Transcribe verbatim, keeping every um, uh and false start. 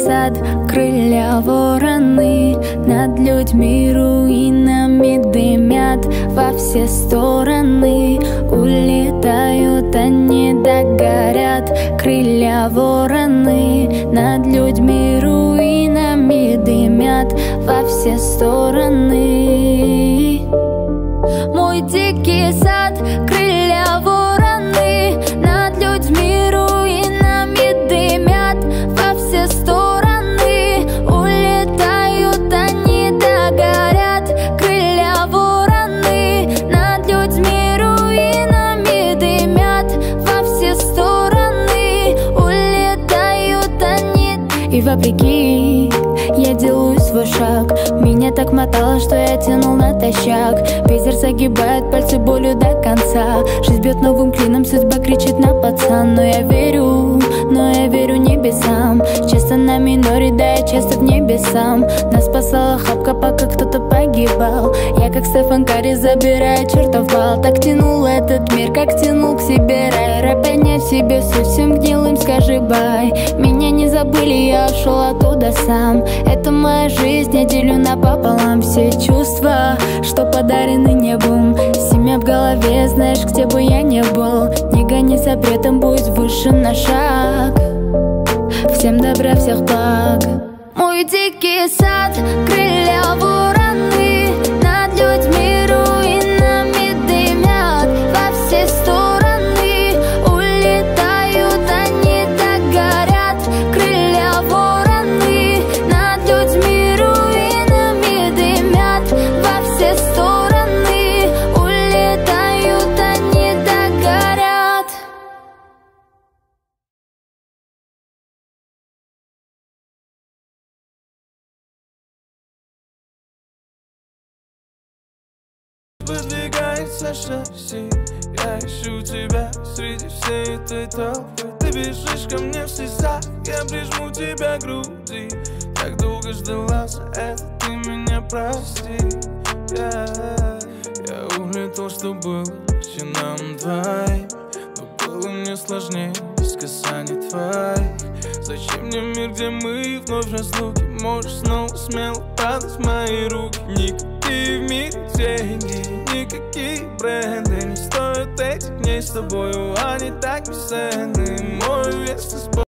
сад, крылья вороны, над людьми руинами дымят во все стороны. Улетают они, догорят, крылья вороны, над людьми руинами дымят во все стороны. Мой дикий сад, крылья вороны, над людьми руинами дымят во все стороны. Улетают они, догорят, крылья вороны, над людьми руинами дымят во все стороны. Улетают они. И вопреки я делаю свой шаг, меня так мотало, что я тянул натощак. Ветер загибает пальцы болью до конца, жизнь бьет новым клином, судьба кричит на пацан. Но я верю, но я верю небесам, часто на миноре, да я часто в небесам. Нас спасала хапка, пока кто-то погибал. Я как Стефан Карри забираю чертов бал. Так тянул этот мир, как тянул к себе рай. Рэп поднять в себе суть, всем гнилым скажи бай. Меня не забыли, я ушел оттуда сам. Это моя жизнь, я делю напополам все чувства, что подарены небом. Семья в голове, знаешь, где бы я не был. Не гони запретом, будь выше на шаг. Всем добра, всех благ. Мой дикий сад, крылья вороны, над людьми руинами дымят во все стороны. Улетают они, догорят, крылья вороны, над людьми руинами дымят во все стороны. Улетают они, догорят. Выдвигается шасси, я ищу тебя среди всей этой толпы. Ты бежишь ко мне в слезах, я прижму тебя к груди. Так долго ждала, за это ты меня прости. yeah. Я улетел, что было легче нам двоим, но было мне сложнее без касаний твоих. Зачем мне мир, где мы вновь в разлуке? Можешь снова смело падать в мои руки. Никакие в мире деньги, никакие бренды не стоят этих дней с тобою, они так бесценны. Мой вес